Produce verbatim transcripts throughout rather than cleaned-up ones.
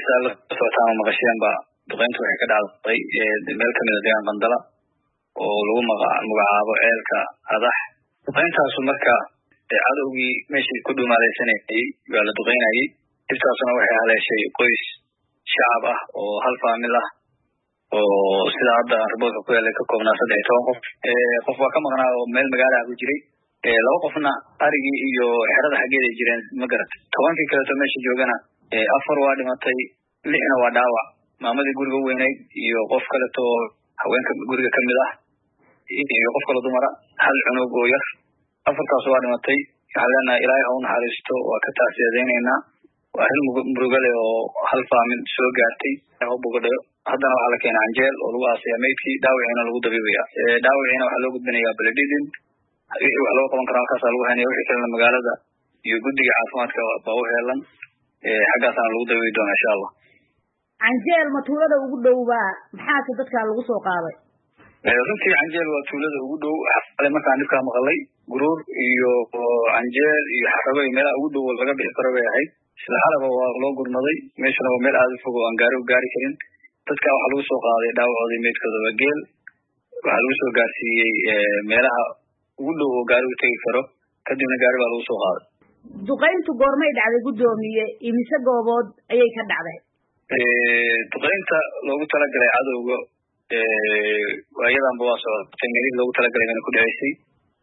sala socotaan maqasheen ba duqeyntu waxay ka dhacday meel kamid ah deegaan Qandala oo lagu magacaabo ceelka Adax duqeyntaas marka cadowgii meeshii ku dhuumaalaysanay waa la duqeynayay intaasna waxay haleeshay qoys shacab ah oo hal faamil ah oo sida hadda arboodka ku yaala ka koobnaa saddex iyo toban qof ee qof waa ka maqnaa oo meel magaalo ku jiray ee laba qofna arigii iyo xerada xageeda jireen ma garat tobankii kale oo meesha joogana ee afar waa dhimatay lixna waa dhaawac maamadii guriga weynayd iyo qof kale oo haweenka guriga kamid ah iyo qof kale dumara hal cunug oo yar afartaas waa dhimatay halana ilaahay ha u naxariisto waa ka taasiyadeynayna waa hal murugale oo hal faamil soo gaartay oo boqodayo haddana waxa la keenay anjeel oo lagu aasay meydkii dhaawacina lagu dabiibaya ee dhaawacina waxa loo gudbinayaa Baladidin waxa loo qaban karaa kaas lagu haynay wixii kale magaalada iyo guddiga caafimaadka baa u heelan ee xagaasana lagu dabiibi doonaa insha Allah anjeel ma tuulada ugu dhowba maxaa dadka lagu soo qaaday ee runtii anjeel waa tuulada ugu dhow hal markaan dibka maqlay guruur iyo anjeel iyo xarabay meel ugu dhow laga bixi karo bay ahayd isla xalaba waa loo gurmaday meeshana waa meel aad u fog oo aan gaari u gaari karin dadka waxa lagu soo qaaday dhaawacooda meedkooda waa geel waxa lagu soo gaarsiiyay meelaha ugu dhow oo gaari u tagi karo kadibna gaari baa lagu soo qaaday duqeyntu goormay dhacday gudoomiye imise goobood ayay ka dhacday ee duqeynta loogu talagalay cadowga ee waayadan baa soo tangeelid loogu talagalay inay ku dhaceysay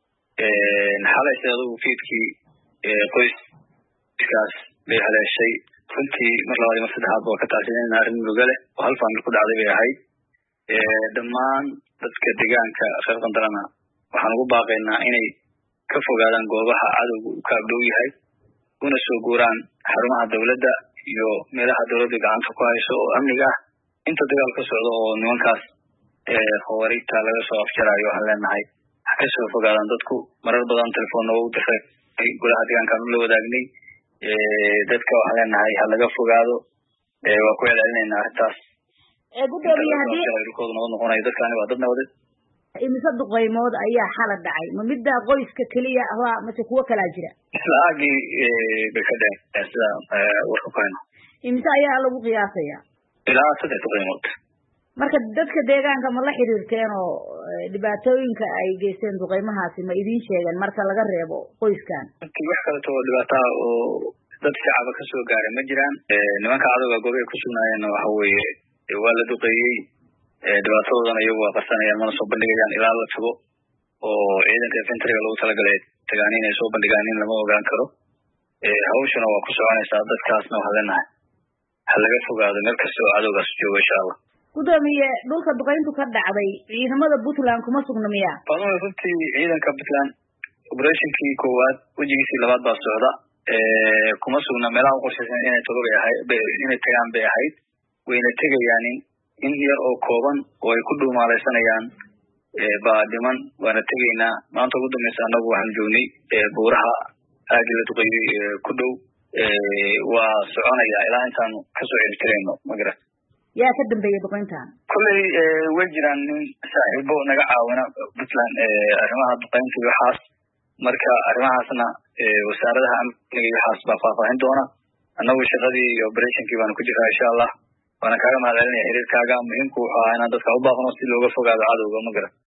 ee xalayshadu fiidkii ee qoys iskaas bay haleeshay runtii mar labaad mar saddexaad baa ka taasinayn arrin murugale oo hal faamil ku dhacday bay ahayd ee dhammaan dadka deegaanka reer Qandalana waxaan ugu baaqaynaa inay ka fogaadaan goobaha cadowgu ka dhow yahay una soo guuraan xarumaha dawladda iyo meelaha dawladda gacanta ku hayso oo amniga ah inta dagaal ka socdo oo nimankaas ee khawariita laga soo afjarayo waxaan leenahay ka soo fogaadaan dadku marar badan telefoon ugu diray golaha deegaanka la wadaagnay ee dadka waxaan leenahay ha laga fogaado ee waa ku celcelinayna arrintaas ee gudoomiye hadii ay noo noqonay dadkani waa dad nabad imise duqeymood ayaa xalad dhacay ma midda qoyska kaliya ah mise kuwa kala jira islaagi ee bakada sida warka kayno imise ayaa lagu qiyaasaya ilaa saddex duqeymood marka dadka deegaanka ma la xiriirteen oo dhibaatooyinka ay geysteen duqeymahaasi ma idin sheegan marka laga reebo qoyskan wax kale oo dhibaato oo dad shacab ka soo gaaray ma jiraan nimanka cadawga goobay ku sugnaayeen waxa weeye waa la duqeeyay ee dhibaatadoodan iyagu waa qarsanayaan mana soo bandhigayaan ilaa la tago oo ciidanka infantryga lagu talagalay tagaan inay soo bandhigaan in lama ogaan karo ee hawshana waa ku soconaysaa dadkaasna waxa leenahay hal laga fogaado meel kasta oo cadawgaas joogo insha Allah gudoomiye dhulka duqeyntu ka dhacday ciidamada Puntland kuma sugna miya fadlan runtii ciidanka Puntland operationkii koowaad wajigiisii labaad baa socda ee kuma sugna meelaha qorshaysan inay tago bay ahayd inay tagaan bay ahayd wayna tagayaan in yar oo kooban oo ay ku dhuumaalaysanayaan ee baa dhiman waana tagaynaa maanta ugu dambaysa anagu waxaan joognay ee buuraha aagila duqeeyay ku dhow ee waa soconaya ilaa intaan ka soo cirtirayno magarat yaa ka dambeeyay duqeyntan kulay ee way jiraan nin saaxiibo naga caawina Puntland ee arrimaha duqeynta waxaas marka arrimahaasna ee wasaaradaha amniga waxaas baa faahfaahin doona anagu shaqadii iyo operationkii baan ku jiraa insha Allah وانا كلام هذا يعني حرير كاغا مهم كو انا dadka u baaqno si looga fogaado cadawga ma garan